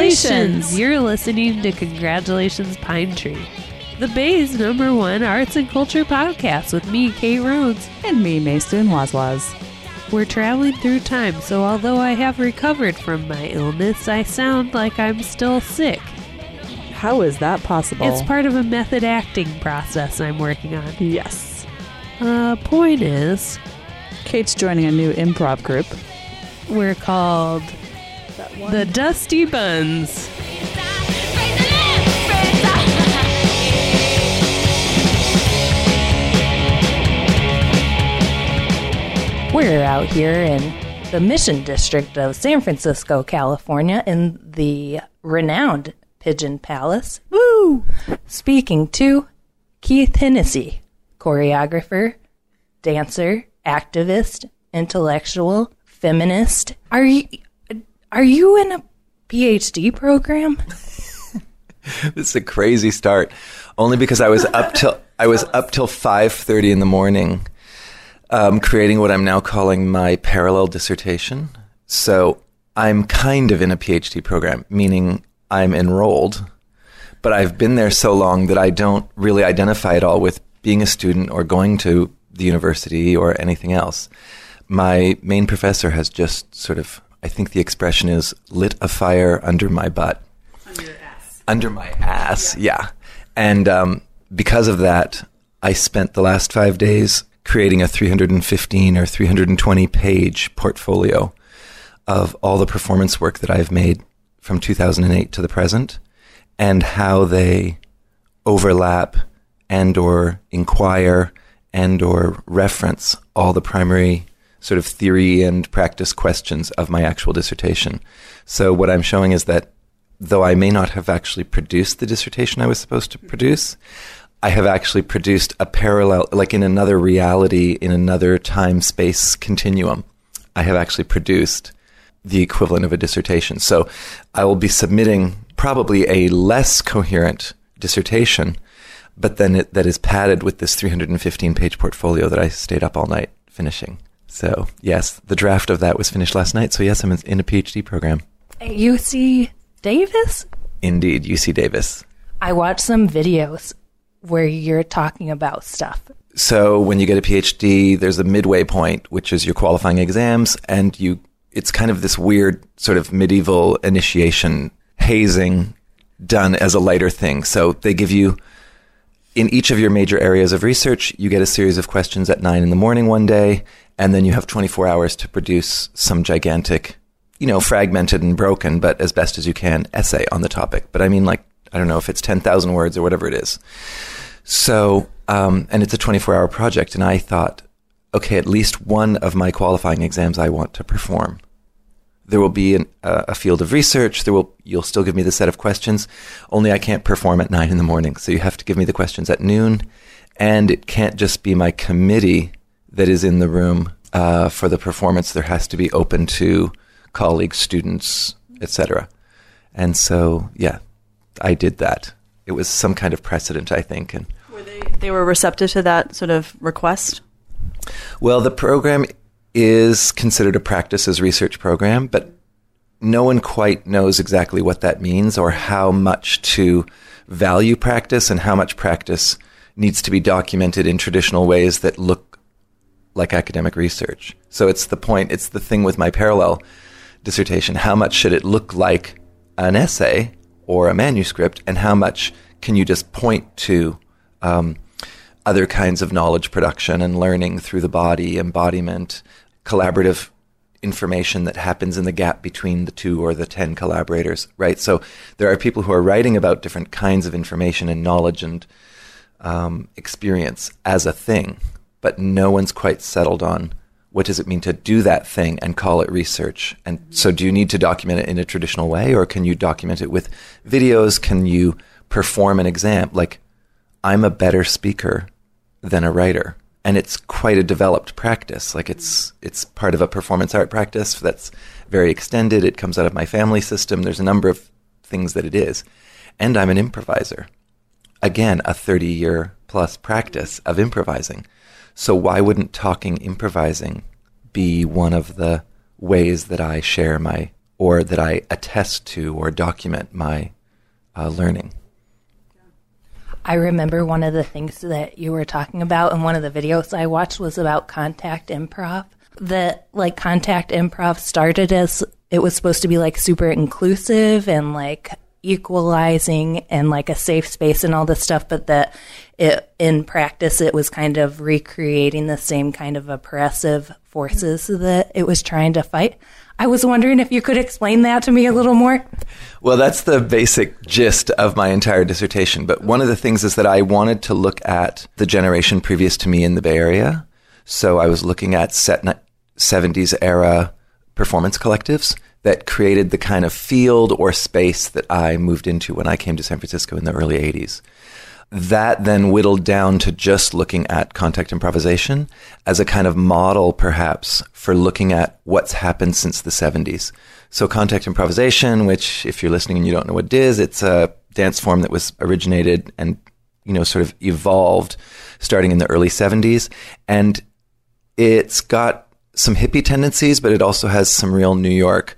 Congratulations! You're listening to Congratulations Pine Tree, the Bay's #1 arts and culture podcast with me, Kate Rhodes. And me, Mason Wazwaz. We're traveling through time, so although I have recovered from my illness, I sound like I'm still sick. How is that possible? It's part of a method acting process I'm working on. Yes. Point is, Kate's joining a new improv group. We're called the Dusty Buns. We're out here in the Mission District of San Francisco, California, in the renowned Pigeon Palace. Woo! Speaking to Keith Hennessy, choreographer, dancer, activist, intellectual, feminist. Are you in a PhD program? This is a crazy start. Only because I was up till 5:30 in the morning, creating what I'm now calling my parallel dissertation. So I'm kind of in a PhD program, meaning I'm enrolled, but I've been there so long that I don't really identify at all with being a student or going to the university or anything else. My main professor has just sort of, I think the expression is, lit a fire under my butt. Under your ass. Under my ass, yeah. And because of that, I spent the last 5 days creating a 315 or 320 page portfolio of all the performance work that I've made from 2008 to the present, and how they overlap and or inquire and or reference all the primary sort of theory and practice questions of my actual dissertation. So what I'm showing is that though I may not have actually produced the dissertation I was supposed to produce, I have actually produced a parallel, like in another reality, in another time-space continuum. I have actually produced the equivalent of a dissertation. So I will be submitting probably a less coherent dissertation, but then that is padded with this 315-page portfolio that I stayed up all night finishing. So yes, the draft of that was finished last night. So yes, I'm in a PhD program. UC Davis? Indeed, UC Davis. I watched some videos where you're talking about stuff. So when you get a PhD, there's a midway point, which is your qualifying exams, and it's kind of this weird sort of medieval initiation hazing done as a lighter thing. So they give you, in each of your major areas of research, you get a series of questions at 9 in the morning one day, and then you have 24 hours to produce some gigantic, fragmented and broken, but as best as you can, essay on the topic. But I mean, like, I don't know if it's 10,000 words or whatever it is. So, and it's a 24-hour project, and I thought, okay, at least one of my qualifying exams I want to perform. There will be a field of research. You'll still give me the set of questions, only I can't perform at 9 in the morning. So you have to give me the questions at noon, and it can't just be my committee that is in the room for the performance. There has to be open to colleagues, students, etc. And so, yeah, I did that. It was some kind of precedent, I think. And they were receptive to that sort of request? Well, the program is considered a practice as research program, but no one quite knows exactly what that means or how much to value practice and how much practice needs to be documented in traditional ways that look like academic research. So it's the thing with my parallel dissertation. How much should it look like an essay or a manuscript, and how much can you just point to other kinds of knowledge production and learning through the body, embodiment, collaborative information that happens in the gap between the 2 or the 10 collaborators, right? So there are people who are writing about different kinds of information and knowledge and experience as a thing, but no one's quite settled on what does it mean to do that thing and call it research. And so do you need to document it in a traditional way, or can you document it with videos? Can you perform an exam? Like, I'm a better speaker than a writer, and it's quite a developed practice. Like, it's part of a performance art practice that's very extended. It comes out of my family system. There's a number of things that it is. And I'm an improviser. Again, a 30-year plus practice of improvising. So why wouldn't talking improvising be one of the ways that I share my or that I attest to or document my learning. I remember one of the things that you were talking about in one of the videos I watched was about contact improv. That like contact improv started as it was supposed to be like super inclusive and like equalizing and like a safe space and all this stuff, but that it, in practice it was kind of recreating the same kind of oppressive forces that it was trying to fight. I was wondering if you could explain that to me a little more. Well, that's the basic gist of my entire dissertation. But one of the things is that I wanted to look at the generation previous to me in the Bay Area. So I was looking at 70s era performance collectives that created the kind of field or space that I moved into when I came to San Francisco in the early 80s. That then whittled down to just looking at contact improvisation as a kind of model, perhaps, for looking at what's happened since the 70s. So contact improvisation, which if you're listening and you don't know what it is, it's a dance form that was originated and, sort of evolved starting in the early 70s. And it's got some hippie tendencies, but it also has some real New York,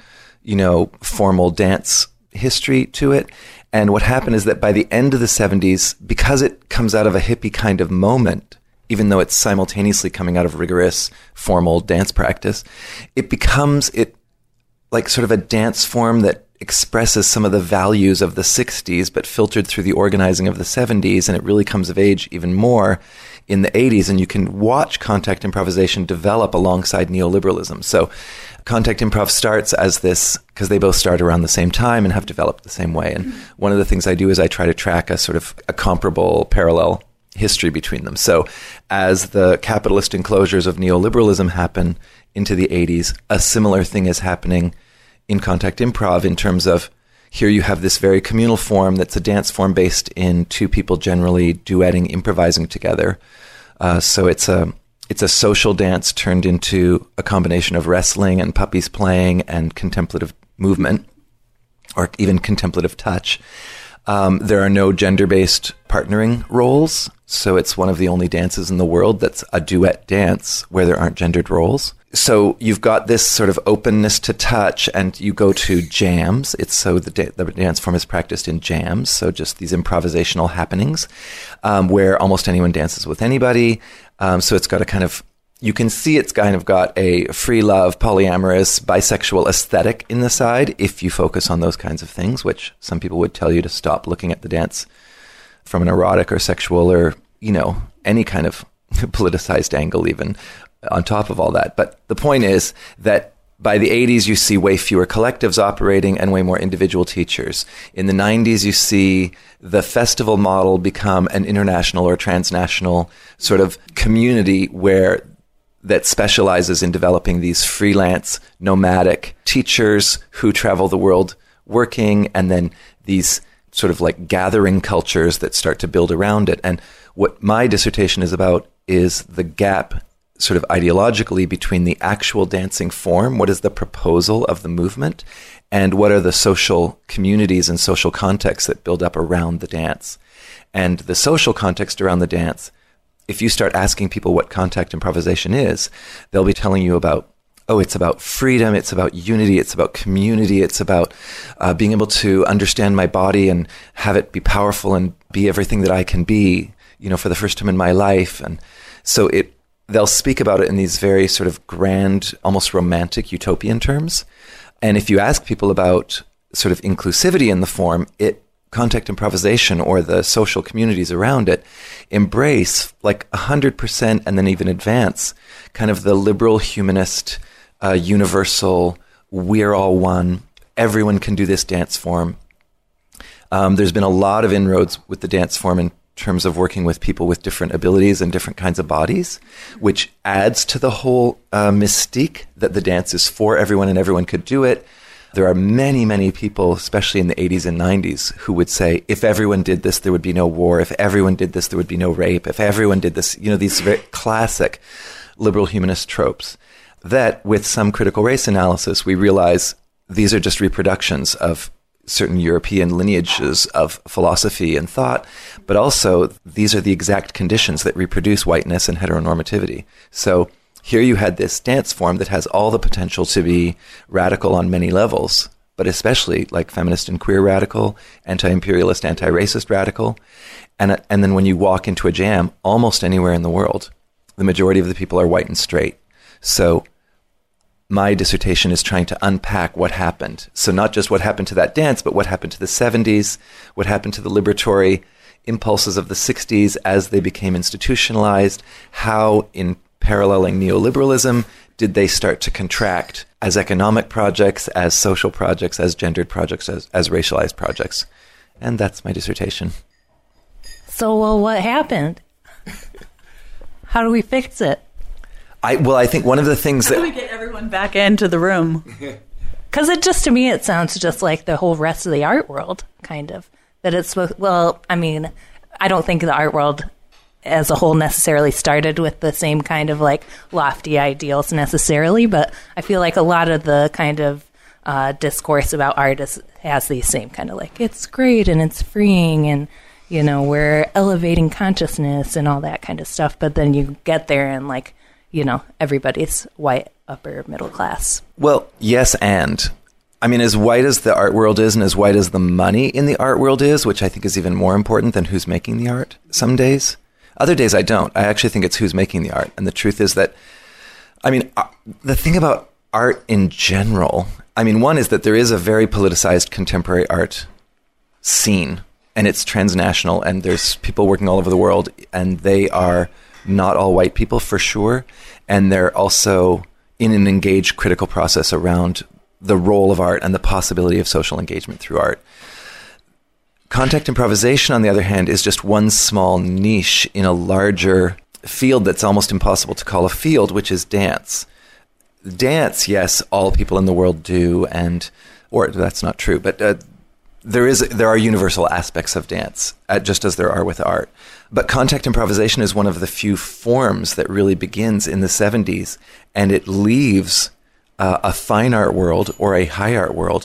formal dance history to it. And what happened is that by the end of the 70s, because it comes out of a hippie kind of moment, even though it's simultaneously coming out of rigorous formal dance practice, it becomes like sort of a dance form that expresses some of the values of the 60s, but filtered through the organizing of the 70s. And it really comes of age even more in the 80s. And you can watch contact improvisation develop alongside neoliberalism. So contact improv starts as this, because they both start around the same time and have developed the same way. And one of the things I do is I try to track a sort of a comparable parallel history between them. So as the capitalist enclosures of neoliberalism happen into the 80s, a similar thing is happening in contact improv in terms of here you have this very communal form that's a dance form based in two people generally duetting, improvising together. So it's a social dance turned into a combination of wrestling and puppies playing and contemplative movement, or even contemplative touch. There are no gender-based partnering roles, so it's one of the only dances in the world that's a duet dance where there aren't gendered roles. So you've got this sort of openness to touch, and you go to jams. It's so the dance form is practiced in jams, so just these improvisational happenings where almost anyone dances with anybody. So it's got a kind of, you can see it's kind of got a free love, polyamorous, bisexual aesthetic in the side if you focus on those kinds of things, which some people would tell you to stop looking at the dance from an erotic or sexual or, any kind of politicized angle even on top of all that. But the point is that by the 80s, you see way fewer collectives operating and way more individual teachers. In the 90s, you see the festival model become an international or transnational sort of community that specializes in developing these freelance, nomadic teachers who travel the world working, and then these sort of like gathering cultures that start to build around it. And what my dissertation is about is the gap sort of ideologically between the actual dancing form, what is the proposal of the movement, and what are the social communities and social contexts that build up around the dance. And the social context around the dance, if you start asking people what contact improvisation is, they'll be telling you about, it's about freedom, it's about unity, it's about community, it's about being able to understand my body and have it be powerful and be everything that I can be, for the first time in my life. And so they'll speak about it in these very sort of grand, almost romantic, utopian terms. And if you ask people about sort of inclusivity in the form, contact improvisation or the social communities around it embrace like 100% and then even advance kind of the liberal humanist, universal, we're all one, everyone can do this dance form. There's been a lot of inroads with the dance form in terms of working with people with different abilities and different kinds of bodies, which adds to the whole mystique that the dance is for everyone and everyone could do it. There are many, many people, especially in the 80s and 90s, who would say, if everyone did this, there would be no war. If everyone did this, there would be no rape. If everyone did this, these very classic liberal humanist tropes that with some critical race analysis, we realize these are just reproductions of certain European lineages of philosophy and thought, but also these are the exact conditions that reproduce whiteness and heteronormativity. So Here you had this dance form that has all the potential to be radical on many levels, but especially like feminist and queer radical, anti-imperialist, anti-racist radical. And then when you walk into a jam, almost anywhere in the world, the majority of the people are white and straight. So my dissertation is trying to unpack what happened. So not just what happened to that dance, but what happened to the 70s, what happened to the liberatory impulses of the 60s as they became institutionalized, how in paralleling neoliberalism did they start to contract as economic projects, as social projects, as gendered projects, as racialized projects. And that's my dissertation. So, well, what happened? How do we fix it? I think one of the things How do we get everyone back into the room? Because to me, it sounds just like the whole rest of the art world, kind of. That it's supposed, well, I mean, I don't think the art world as a whole necessarily started with the same kind of like lofty ideals necessarily, but I feel like a lot of the kind of discourse about art has these same kind of like, it's great and it's freeing and, you know, we're elevating consciousness and all that kind of stuff. But then you get there and like, you know, everybody's white, upper middle class. Well, yes, and I mean, as white as the art world is and as white as the money in the art world is, which I think is even more important than who's making the art some days. Other days I don't. I actually think it's who's making the art. And the truth is that, I mean, the thing about art in general, I mean, one is that there is a very politicized contemporary art scene, and it's transnational, and there's people working all over the world, and they are not all white people for sure. And they're also in an engaged critical process around the role of art and the possibility of social engagement through art. Contact improvisation, on the other hand, is just one small niche in a larger field that's almost impossible to call a field, which is dance. Dance, yes, all people in the world do, or that's not true, but there are universal aspects of dance, just as there are with art. But contact improvisation is one of the few forms that really begins in the 70s, and it leaves a fine art world or a high art world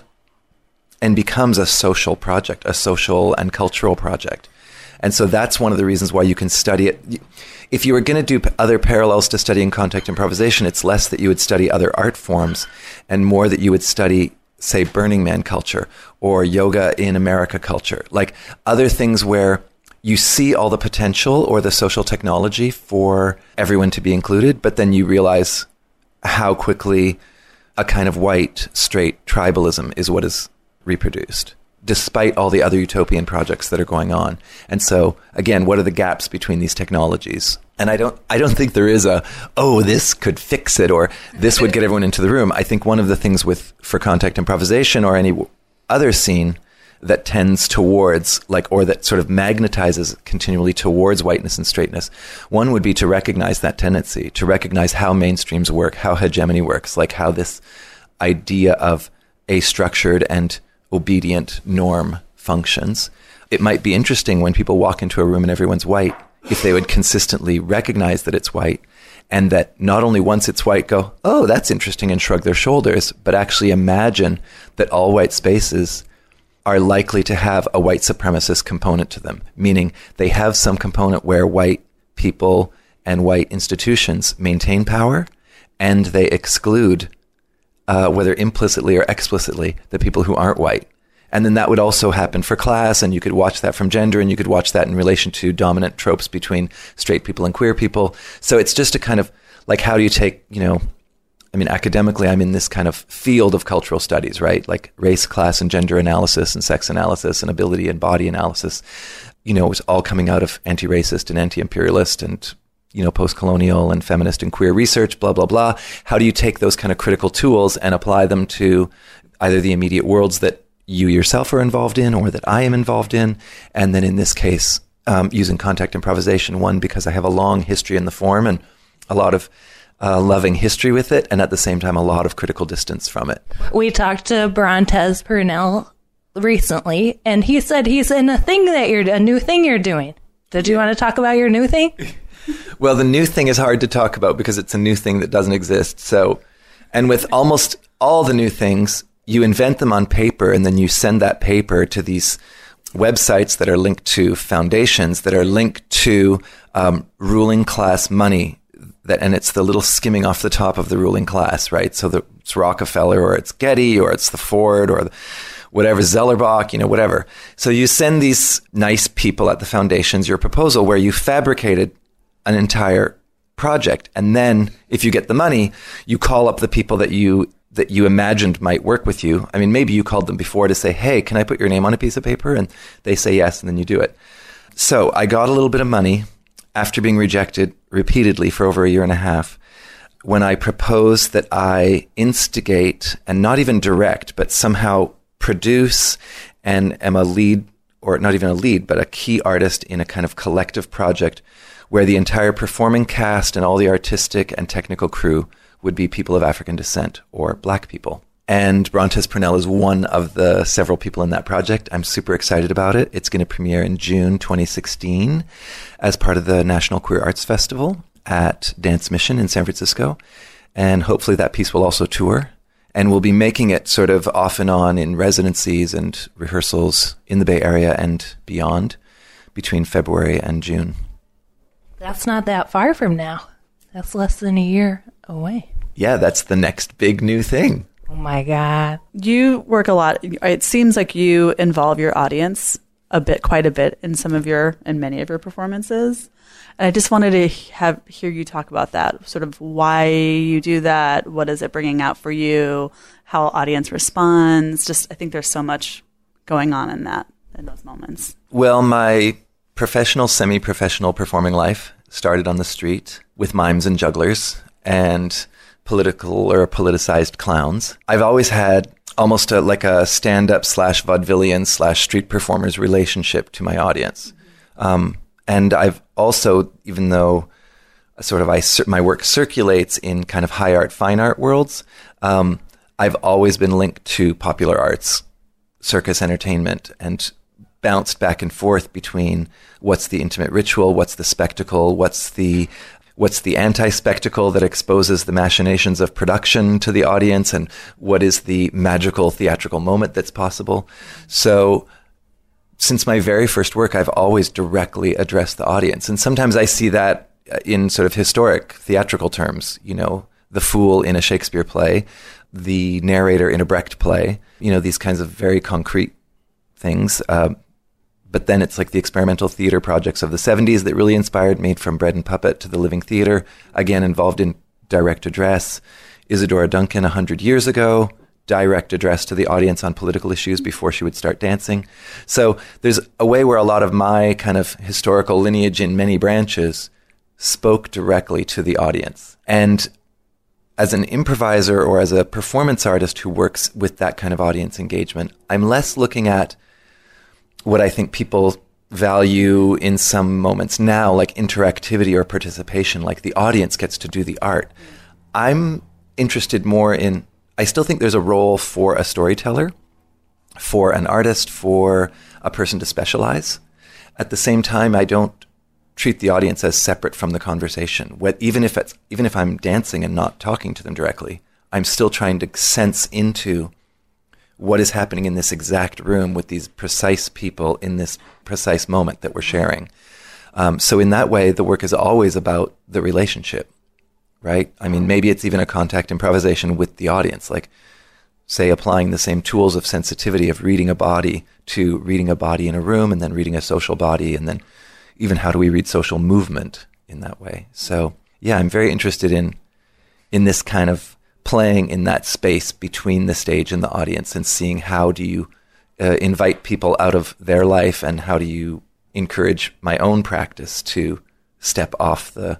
and becomes a social project, a social and cultural project. And so that's one of the reasons why you can study it. If you were going to do other parallels to studying contact improvisation, it's less that you would study other art forms and more that you would study, say, Burning Man culture or yoga in America culture, like other things where you see all the potential or the social technology for everyone to be included, but then you realize how quickly a kind of white, straight tribalism is what is reproduced, despite all the other utopian projects that are going on. And so, again, what are the gaps between these technologies? And I don't think there is this could fix it or this would get everyone into the room. I think one of the things for contact improvisation or any other scene that tends towards, or that sort of magnetizes continually towards whiteness and straightness, one would be to recognize that tendency, to recognize how mainstreams work, how hegemony works, like how this idea of a structured and obedient norm functions. It might be interesting when people walk into a room and everyone's white, if they would consistently recognize that it's white, and that not only once it's white go, oh, that's interesting, and shrug their shoulders, but actually imagine that all white spaces are likely to have a white supremacist component to them, meaning they have some component where white people and white institutions maintain power, and they exclude, whether implicitly or explicitly, the people who aren't white. And then that would also happen for class, and you could watch that from gender, and you could watch that in relation to dominant tropes between straight people and queer people. So it's just a kind of, like, how do you take, academically, I'm in this kind of field of cultural studies, right? Like race, class, and gender analysis, and sex analysis, and ability and body analysis. It was all coming out of anti-racist and anti-imperialist and, post-colonial and feminist and queer research, blah, blah, blah. How do you take those kind of critical tools and apply them to either the immediate worlds that you yourself are involved in or that I am involved in? And then in this case, using contact improvisation, one, because I have a long history in the form and a lot of loving history with it, and at the same time, a lot of critical distance from it. We talked to Brontez Purnell recently, and he said he's in a new thing you're doing. Did you want to talk about your new thing? Well, the new thing is hard to talk about because it's a new thing that doesn't exist. So, and with almost all the new things, you invent them on paper, and then you send that paper to these websites that are linked to foundations, that are linked to ruling class money, and it's the little skimming off the top of the ruling class, right? So it's Rockefeller, or it's Getty, or it's the Ford, or whatever, Zellerbach, whatever. So you send these nice people at the foundations your proposal where you fabricated an entire project. And then if you get the money, you call up the people that you imagined might work with you. I mean, maybe you called them before to say, hey, can I put your name on a piece of paper? And they say yes, and then you do it. So I got a little bit of money after being rejected repeatedly for over a year and a half, when I proposed that I instigate and not even direct, but somehow produce and am a lead, or not even a lead, but a key artist in a kind of collective project where the entire performing cast and all the artistic and technical crew would be people of African descent or Black people. And Brontes Purnell is one of the several people in that project. I'm super excited about it. It's going to premiere in June 2016 as part of the National Queer Arts Festival at Dance Mission in San Francisco. And hopefully that piece will also tour. And we'll be making it sort of off and on in residencies and rehearsals in the Bay Area and beyond between February and June. That's not that far from now. That's less than a year away. Yeah, that's the next big new thing. Oh my God. You work a lot. It seems like you involve your audience quite a bit in many of your performances. And I just wanted to hear you talk about that, sort of why you do that. What is it bringing out for you? How audience responds? I think there's so much going on in those moments. Well, my professional, semi-professional performing life started on the street with mimes and jugglers and political or politicized clowns. I've always had almost like a stand-up / vaudevillian / street performer's relationship to my audience. And I've also, even though sort of my work circulates in kind of high art, fine art worlds, I've always been linked to popular arts, circus entertainment, and bounced back and forth between what's the intimate ritual, what's the spectacle, what's the anti-spectacle that exposes the machinations of production to the audience, and what is the magical theatrical moment that's possible. So since my very first work, I've always directly addressed the audience. And sometimes I see that in sort of historic theatrical terms, the fool in a Shakespeare play, the narrator in a Brecht play, these kinds of very concrete things. But then it's like the experimental theater projects of the 70s that really inspired me, from Bread and Puppet to the Living Theater, again involved in direct address. Isadora Duncan 100 years ago, direct address to the audience on political issues before she would start dancing. So there's a way where a lot of my kind of historical lineage in many branches spoke directly to the audience. And as an improviser or as a performance artist who works with that kind of audience engagement, I'm less looking at what I think people value in some moments now, like interactivity or participation, like the audience gets to do the art. I'm interested more in, I still think there's a role for a storyteller, for an artist, for a person to specialize. At the same time, I don't treat the audience as separate from the conversation. Even if I'm dancing and not talking to them directly, I'm still trying to sense into what is happening in this exact room with these precise people in this precise moment that we're sharing. So in that way, the work is always about the relationship, right? I mean, maybe it's even a contact improvisation with the audience, like, say, applying the same tools of sensitivity of reading a body to reading a body in a room, and then reading a social body, and then even how do we read social movement in that way. So yeah, I'm very interested in this kind of playing in that space between the stage and the audience, and seeing how do you invite people out of their life, and how do you encourage my own practice to step off the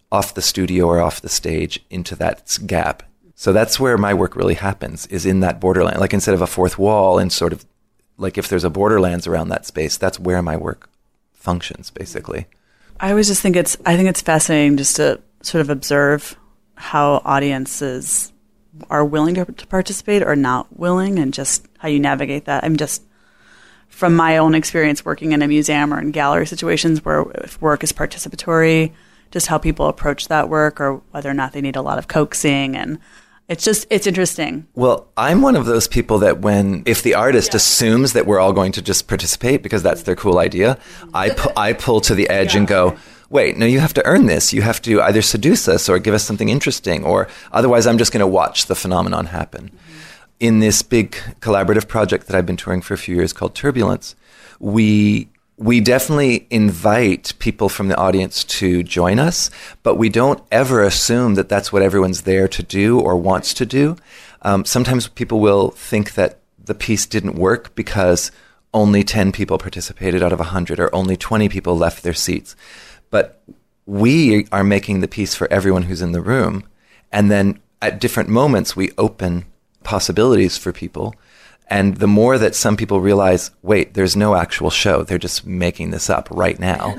studio or off the stage into that gap. So that's where my work really happens, is in that borderland. Like, instead of a fourth wall, and sort of like if there's a borderlands around that space, that's where my work functions, basically. I always just think it's fascinating just to sort of observe how audiences are willing to participate or not willing, and just how you navigate that. I'm just, from my own experience working in a museum or in gallery situations where if work is participatory, just how people approach that work, or whether or not they need a lot of coaxing. And it's interesting. Well, I'm one of those people that if the artist assumes that we're all going to just participate because that's their cool idea, I pull to the edge and go, wait, no, you have to earn this. You have to either seduce us or give us something interesting, or otherwise I'm just going to watch the phenomenon happen. In this big collaborative project that I've been touring for a few years called Turbulence, we definitely invite people from the audience to join us, but we don't ever assume that that's what everyone's there to do or wants to do. Sometimes people will think that the piece didn't work because only 10 people participated out of 100, or only 20 people left their seats. But we are making the piece for everyone who's in the room, and then at different moments we open possibilities for people. And the more that some people realize, wait, there's no actual show, they're just making this up right now.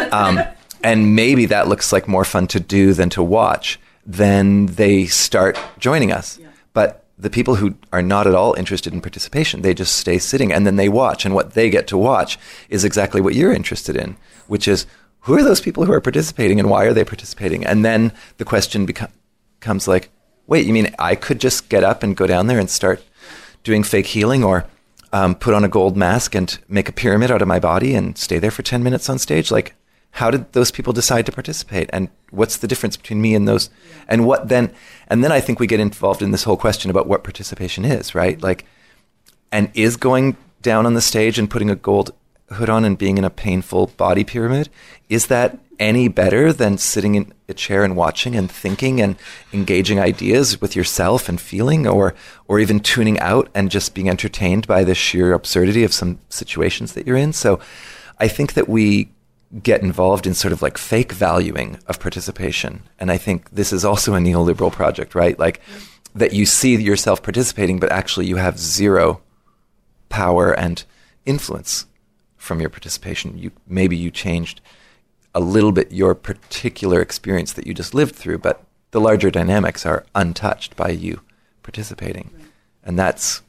And maybe that looks like more fun to do than to watch, then they start joining us. Yeah. But the people who are not at all interested in participation, they just stay sitting and then they watch. And what they get to watch is exactly what you're interested in, which is, who are those people who are participating and why are they participating? And then the question becomes like, wait, you mean I could just get up and go down there and start doing fake healing, or put on a gold mask and make a pyramid out of my body and stay there for 10 minutes on stage? Like, how did those people decide to participate? And what's the difference between me and those? And what then? And then I think we get involved in this whole question about what participation is, right? Like, and is going down on the stage and putting a gold hood on and being in a painful body pyramid, is that any better than sitting in a chair and watching and thinking and engaging ideas with yourself and feeling, or even tuning out and just being entertained by the sheer absurdity of some situations that you're in? So I think that we get involved in sort of like fake valuing of participation. And I think this is also a neoliberal project, right? Like that you see yourself participating, but actually you have zero power and influence from your participation. Maybe you changed a little bit your particular experience that you just lived through, but the larger dynamics are untouched by you participating. Right. And that's,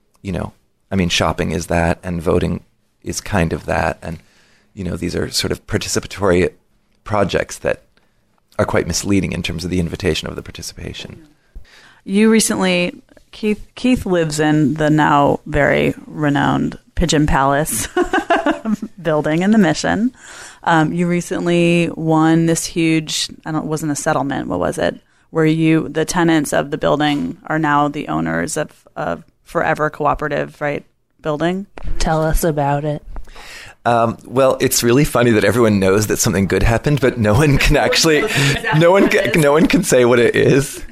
shopping is that, and voting is kind of that. And, these are sort of participatory projects that are quite misleading in terms of the invitation of the participation. You recently, Keith lives in the now very renowned Pigeon Palace building in the Mission. You recently won this huge, it wasn't a settlement, what was it? Where the tenants of the building are now the owners of Forever Cooperative, right? Building. Tell us about it. Well, it's really funny that everyone knows that something good happened, but no one can actually, no one can say what it is.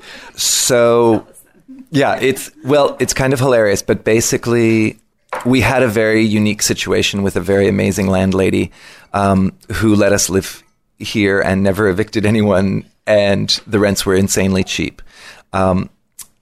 So, yeah, it's kind of hilarious, but basically we had a very unique situation with a very amazing landlady who let us live here and never evicted anyone, and the rents were insanely cheap. And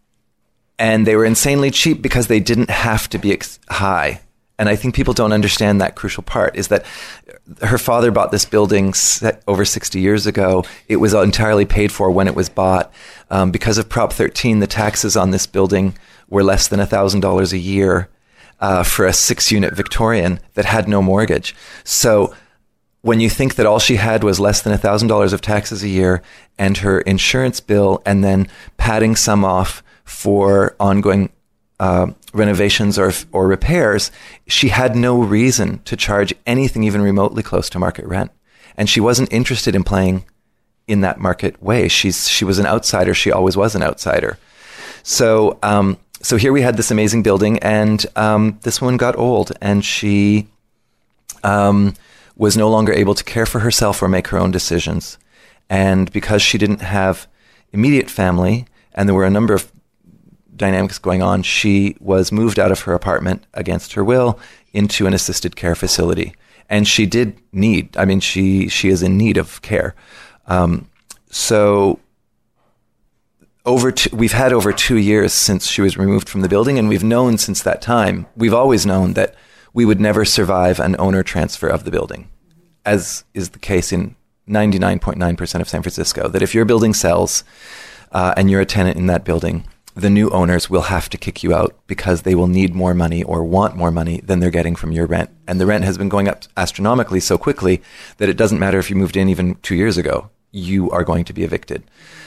they were insanely cheap because they didn't have to be high. And I think people don't understand that crucial part, is that her father bought this building over 60 years ago. It was entirely paid for when it was bought. Because of Prop 13, the taxes on this building were less than $1,000 a year for a 6-unit Victorian that had no mortgage. So when you think that all she had was less than $1,000 of taxes a year and her insurance bill, and then padding some off for ongoing renovations or repairs, she had no reason to charge anything even remotely close to market rent. And she wasn't interested in playing in that market way. She was an outsider. She always was an outsider. So here we had this amazing building, and this woman got old, and she was no longer able to care for herself or make her own decisions. And because she didn't have immediate family, and there were a number of dynamics going on, she was moved out of her apartment against her will into an assisted care facility. And she did need, she is in need of care. So we've had over 2 years since she was removed from the building, and we've known since that time, we've always known that we would never survive an owner transfer of the building, as is the case in 99.9% of San Francisco, that if your building sells and you're a tenant in that building, the new owners will have to kick you out because they will need more money or want more money than they're getting from your rent. And the rent has been going up astronomically so quickly that it doesn't matter if you moved in even 2 years ago, you are going to be evicted.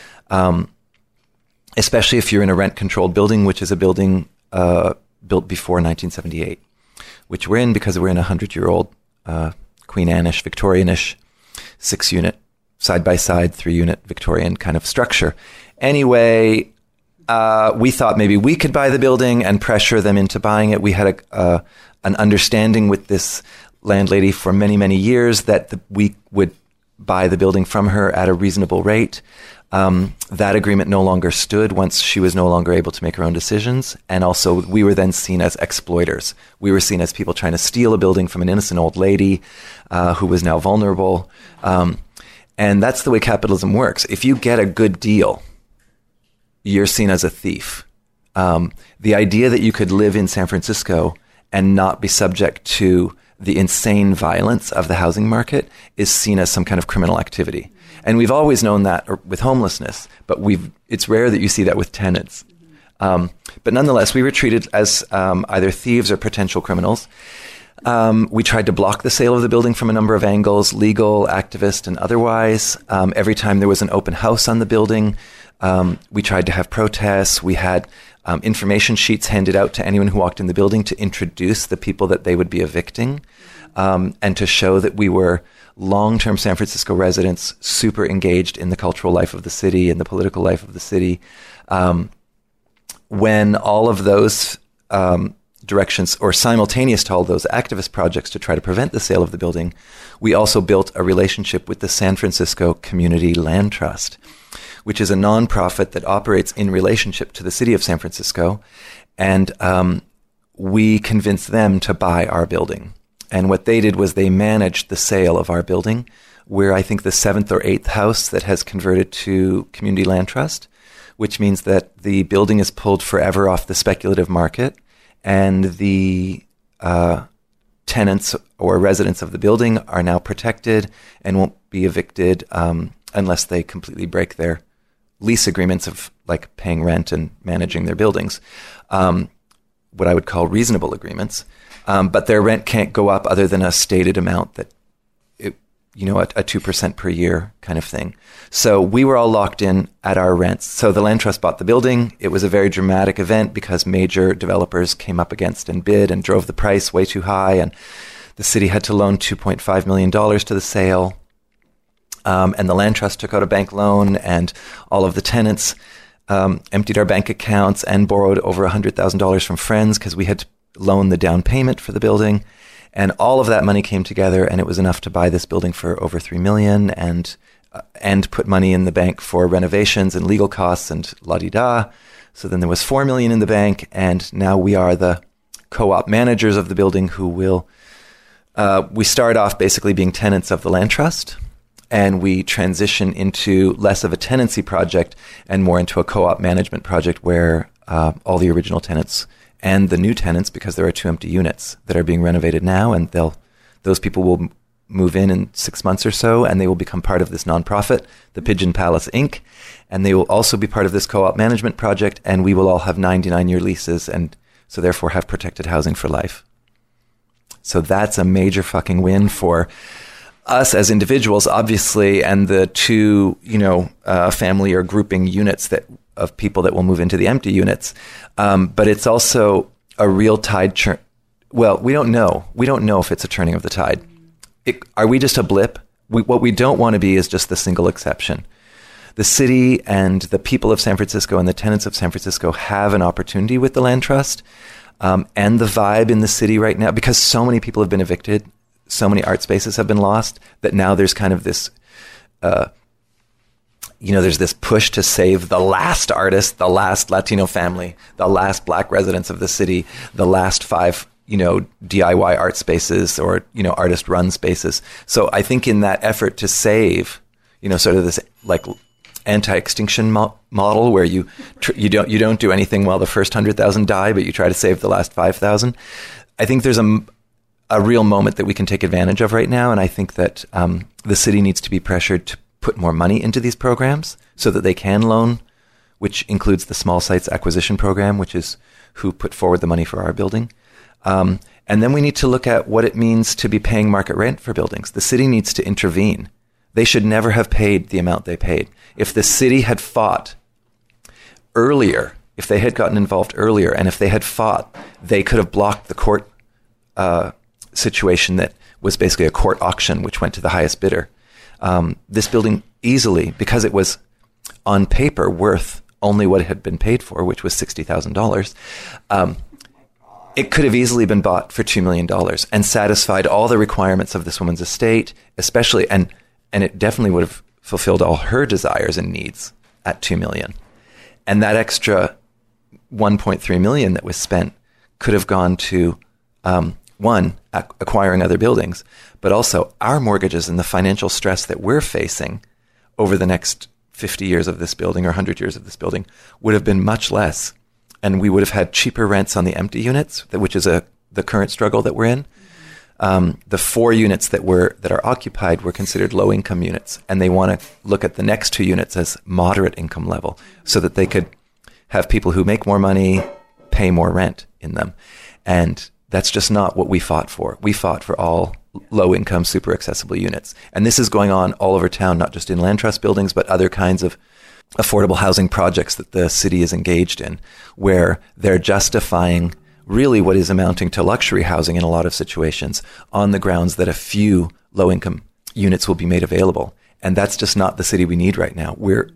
Especially if you're in a rent-controlled building, which is a building built before 1978, which we're in because we're in a 100-year-old Queen Anne-ish, Victorian-ish 6-unit, side-by-side, 3-unit Victorian kind of structure. Anyway, we thought maybe we could buy the building and pressure them into buying it. We had an understanding with this landlady for many, many years that we would buy the building from her at a reasonable rate. That agreement no longer stood once she was no longer able to make her own decisions. And also, we were then seen as exploiters. We were seen as people trying to steal a building from an innocent old lady who was now vulnerable. And that's the way capitalism works. If you get a good deal, you're seen as a thief. The idea that you could live in San Francisco and not be subject to the insane violence of the housing market is seen as some kind of criminal activity. And we've always known that with homelessness, but it's rare that you see that with tenants. But nonetheless, we were treated as either thieves or potential criminals. We tried to block the sale of the building from a number of angles, legal, activist, and otherwise. Every time there was an open house on the building, we tried to have protests. We had information sheets handed out to anyone who walked in the building to introduce the people that they would be evicting, and to show that we were long-term San Francisco residents, super engaged in the cultural life of the city and the political life of the city. When all of those directions, or simultaneous to all those activist projects to try to prevent the sale of the building, we also built a relationship with the San Francisco Community Land Trust, which is a nonprofit that operates in relationship to the city of San Francisco. And we convinced them to buy our building. And what they did was they managed the sale of our building. We're, I think, the 7th or 8th house that has converted to Community Land Trust, which means that the building is pulled forever off the speculative market, and the tenants or residents of the building are now protected and won't be evicted unless they completely break their lease agreements of like paying rent and managing their buildings, what I would call reasonable agreements. But their rent can't go up other than a stated amount that, a 2% per year kind of thing. So we were all locked in at our rents. So the Land Trust bought the building. It was a very dramatic event because major developers came up against and bid and drove the price way too high. And the city had to loan $2.5 million to the sale. And the Land Trust took out a bank loan, and all of the tenants emptied our bank accounts and borrowed over $100,000 from friends because we had to loan the down payment for the building. And all of that money came together, and it was enough to buy this building for over $3 million and put money in the bank for renovations and legal costs and la-di-da. So then there was $4 million in the bank, and now we are the co-op managers of the building who will, we start off basically being tenants of the Land Trust, and we transition into less of a tenancy project and more into a co-op management project where all the original tenants and the new tenants, because there are 2 empty units that are being renovated now, and those people will move in 6 months or so, and they will become part of this nonprofit, the Pigeon Palace Inc., and they will also be part of this co-op management project, and we will all have 99-year leases, and so therefore have protected housing for life. So that's a major fucking win for us as individuals, obviously, and the 2, family or grouping units of people that will move into the empty units. But it's also a real tide churn. Well, we don't know. We don't know if it's a turning of the tide. Are we just a blip? What we don't want to be is just the single exception. The city and the people of San Francisco and the tenants of San Francisco have an opportunity with the Land Trust, and the vibe in the city right now, because so many people have been evicted, so many art spaces have been lost, that now there's kind of this, there's this push to save the last artist, the last Latino family, the last Black residents of the city, the last 5, DIY art spaces or, artist-run spaces. So I think in that effort to save, sort of this like anti-extinction model where you don't do anything while the first 100,000 die, but you try to save the last 5,000. I think there's a real moment that we can take advantage of right now, and I think that the city needs to be pressured to put more money into these programs so that they can loan, which includes the Small Sites Acquisition Program, which is who put forward the money for our building. And then we need to look at what it means to be paying market rent for buildings. The city needs to intervene. They should never have paid the amount they paid. If the city had fought earlier, if they had gotten involved earlier, and if they had fought, they could have blocked the court situation that was basically a court auction, which went to the highest bidder. This building easily, because it was on paper worth only what it had been paid for, which was $60,000, it could have easily been bought for $2 million and satisfied all the requirements of this woman's estate, especially, and it definitely would have fulfilled all her desires and needs at $2 million. And that extra $1.3 million that was spent could have gone to, one, acquiring other buildings, but also our mortgages and the financial stress that we're facing over the next 50 years of this building or 100 years of this building would have been much less. And we would have had cheaper rents on the empty units, which is the current struggle that we're in. The 4 units that are occupied were considered low-income units, and they want to look at the next 2 units as moderate income level so that they could have people who make more money pay more rent in them. And that's just not what we fought for. We fought for all low-income, super accessible units. And this is going on all over town, not just in land trust buildings, but other kinds of affordable housing projects that the city is engaged in, where they're justifying really what is amounting to luxury housing in a lot of situations on the grounds that a few low-income units will be made available. And that's just not the city we need right now. We're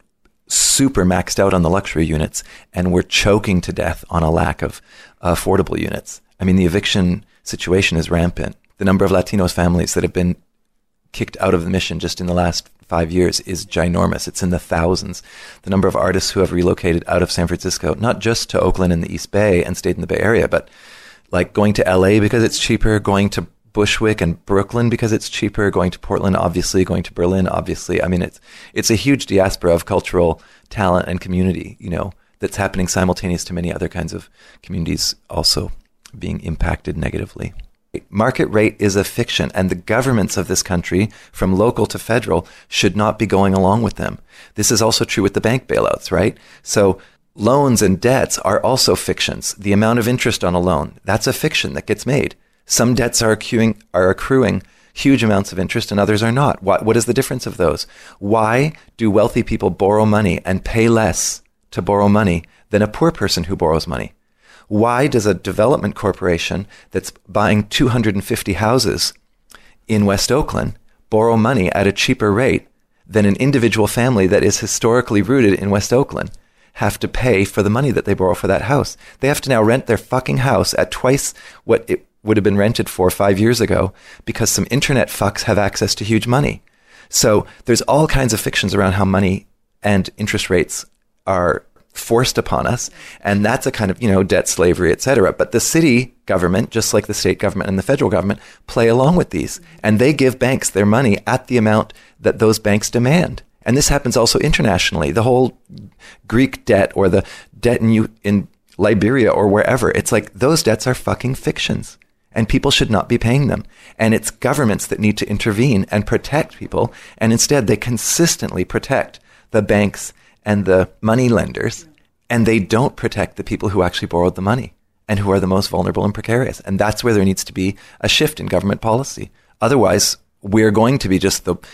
super maxed out on the luxury units, and we're choking to death on a lack of affordable units. I mean, the eviction situation is rampant. The number of Latinos families that have been kicked out of the Mission just in the last 5 years is ginormous. It's in the thousands. The number of artists who have relocated out of San Francisco, not just to Oakland and the East Bay and stayed in the Bay Area, but like going to LA because it's cheaper, going to Bushwick and Brooklyn because it's cheaper, going to Portland, obviously, going to Berlin, obviously. I mean, it's a huge diaspora of cultural talent and community, that's happening simultaneous to many other kinds of communities also being impacted negatively. Market rate is a fiction, and the governments of this country, from local to federal, should not be going along with them. This is also true with the bank bailouts, right? So loans and debts are also fictions. The amount of interest on a loan, that's a fiction that gets made. Some debts are accruing huge amounts of interest and others are not. What is the difference of those? Why do wealthy people borrow money and pay less to borrow money than a poor person who borrows money? Why does a development corporation that's buying 250 houses in West Oakland borrow money at a cheaper rate than an individual family that is historically rooted in West Oakland have to pay for the money that they borrow for that house? They have to now rent their fucking house at twice what it would have been rented for 5 years ago because some internet fucks have access to huge money. So there's all kinds of fictions around how money and interest rates are forced upon us, and that's a kind of, debt slavery, etc. But the city government, just like the state government and the federal government, play along with these, and they give banks their money at the amount that those banks demand. And this happens also internationally. The whole Greek debt or the debt in Liberia or wherever, it's like those debts are fucking fictions, and people should not be paying them. And it's governments that need to intervene and protect people, and instead they consistently protect the banks and the money lenders, and they don't protect the people who actually borrowed the money and who are the most vulnerable and precarious. And that's where there needs to be a shift in government policy. Otherwise, we're going to be just the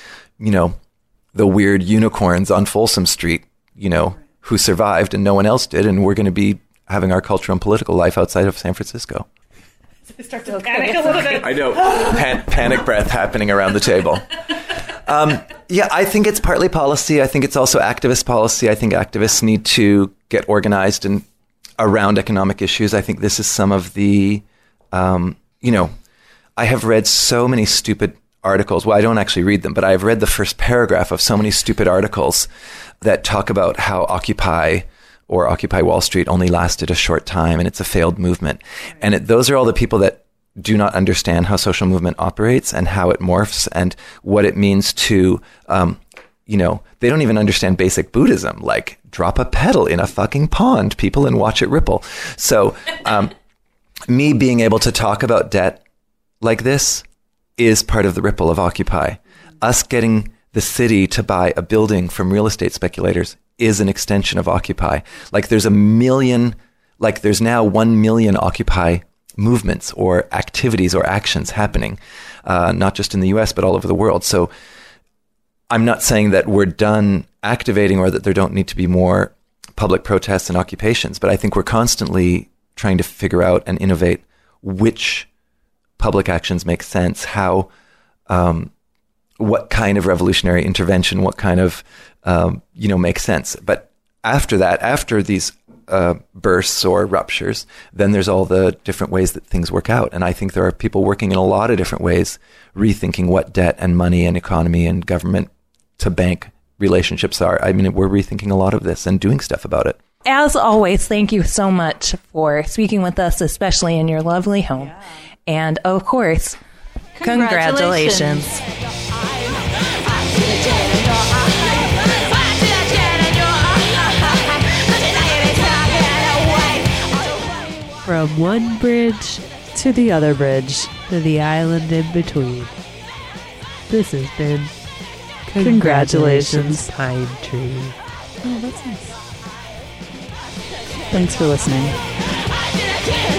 weird unicorns on Folsom Street, who survived and no one else did, and we're going to be having our cultural and political life outside of San Francisco. I start to panic a little bit. I know. Panic breath happening around the table. I think it's partly policy. I think it's also activist policy. I think activists need to get organized and around economic issues. I think this is some of the, I have read so many stupid articles. Well, I don't actually read them, but I've read the first paragraph of so many stupid articles that talk about how Occupy Wall Street only lasted a short time and it's a failed movement. And those are all the people that do not understand how social movement operates and how it morphs and what it means to, they don't even understand basic Buddhism, like drop a petal in a fucking pond, people, and watch it ripple. So me being able to talk about debt like this is part of the ripple of Occupy. Us getting the city to buy a building from real estate speculators is an extension of Occupy. Like there's now 1 million Occupy movements or activities or actions happening, not just in the US, but all over the world. So I'm not saying that we're done activating or that there don't need to be more public protests and occupations, but I think we're constantly trying to figure out and innovate which public actions make sense, how what kind of revolutionary intervention, what kind of, makes sense. But after that, after these bursts or ruptures, then there's all the different ways that things work out. And I think there are people working in a lot of different ways, rethinking what debt and money and economy and government to bank relationships are. I mean, we're rethinking a lot of this and doing stuff about it. As always, thank you so much for speaking with us, especially in your lovely home. Yeah. And of course, congratulations. From one bridge To the other bridge. to the island in between. This has been Congratulations. Pine Tree. Oh, that's nice. Thanks for listening.